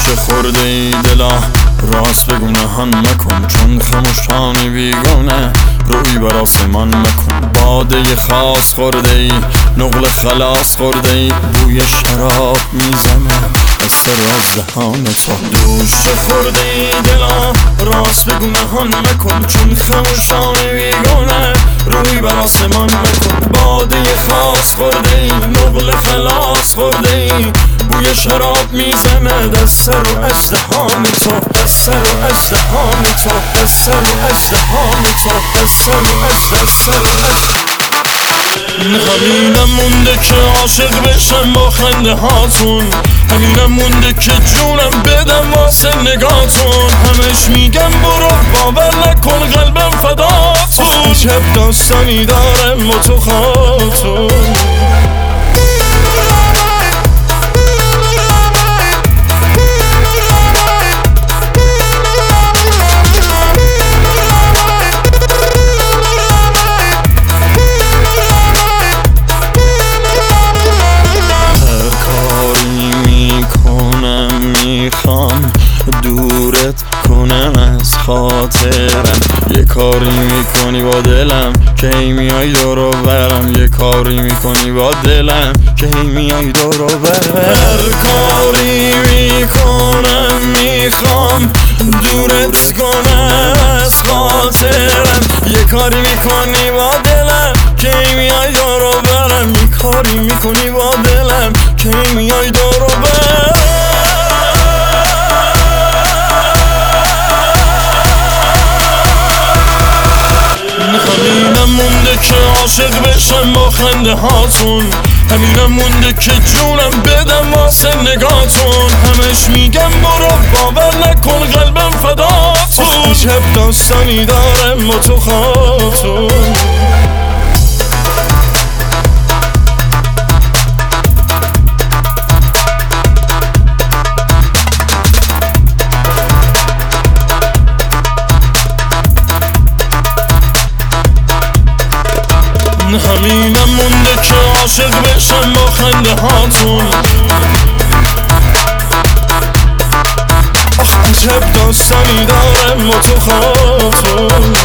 دوش خورده ای دلا راست بگو نهان مکن، چون خموشانی بیگانه روی بر آسمان مکن. باده خاص خورده ای، نقل خلاص خورده ای، بوی شراب میزنه دست راز دهان تو. دوش خورده ای دلا راست بگو نهان مکن، چون خموشانی بیگانه روی بر آسمان مکن. باده خاص خورده ای، نقل خلاص خورده ای، بوی شراب میزنه دست رو ازدهان تو، دست رو ازدهان تو، دست رو ازدهان تو، دست رو همینم مونده که عاشق بشم با خنده هاتون، همینم مونده که جونم بدم واسه نگاتون. همش میگم برو باور نکن قلبم فداتون، عجب داستانی دارم با تو خاتون. میخوام دورت کنم از خاطرم، یه کاری میکنی با دلم که ای میای دورو برم، یه کاری میکنی با دلم که ای میای دورو برم. هر کاری میکنم میخوام دورت کنم از خاطرم، یه کاری میکنی با دلم که ای میای دورو برم، یه کاری میکنی با دلم که ای میای دورو برم. همینم مونده که عاشق بشم با خنده هاتون، همینم مونده که جونم بدم واسه نگاتون. همش میگم برو باور نکن قلبم فداتون، عجب داستانی دارم با تو خاتون. همینم مونده که عاشق بشم با خنده هاتون، آخ عجب داستانی دارم با تو خاتون.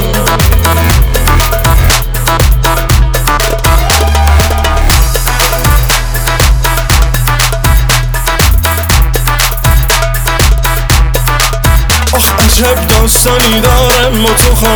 آخ عجب داستانی دارم با تو خاتون.